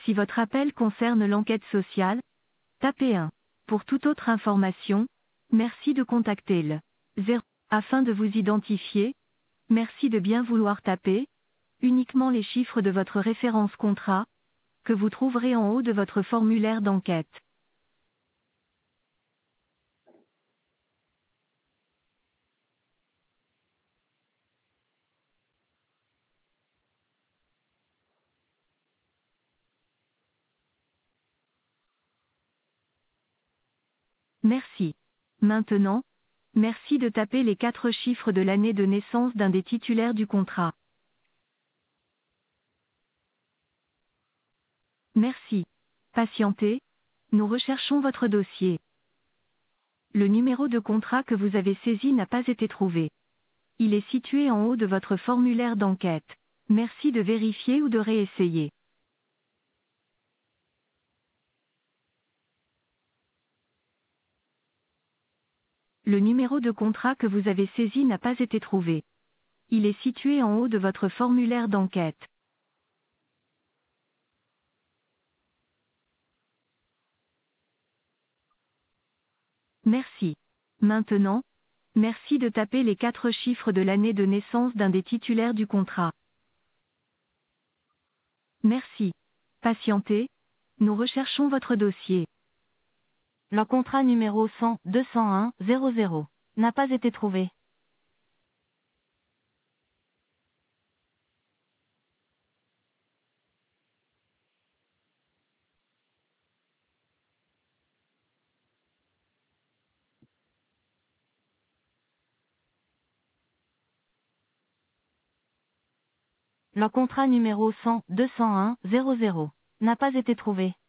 Si votre appel concerne l'enquête sociale, tapez 1. Pour toute autre information, merci de contacter le 0. Afin de vous identifier, merci de bien vouloir taper uniquement les chiffres de votre référence contrat, que vous trouverez en haut de votre formulaire d'enquête. Merci. Maintenant, merci de taper les 4 chiffres de l'année de naissance d'un des titulaires du contrat. Merci. Patientez, nous recherchons votre dossier. Le numéro de contrat que vous avez saisi n'a pas été trouvé. Il est situé en haut de votre formulaire d'enquête. Merci de vérifier ou de réessayer. Le numéro de contrat que vous avez saisi n'a pas été trouvé. Il est situé en haut de votre formulaire d'enquête. Merci. Maintenant, merci de taper les 4 chiffres de l'année de naissance d'un des titulaires du contrat. Merci. Patientez, nous recherchons votre dossier. Le contrat numéro 100-201-00 n'a pas été trouvé. Le contrat numéro 100-201-00 n'a pas été trouvé.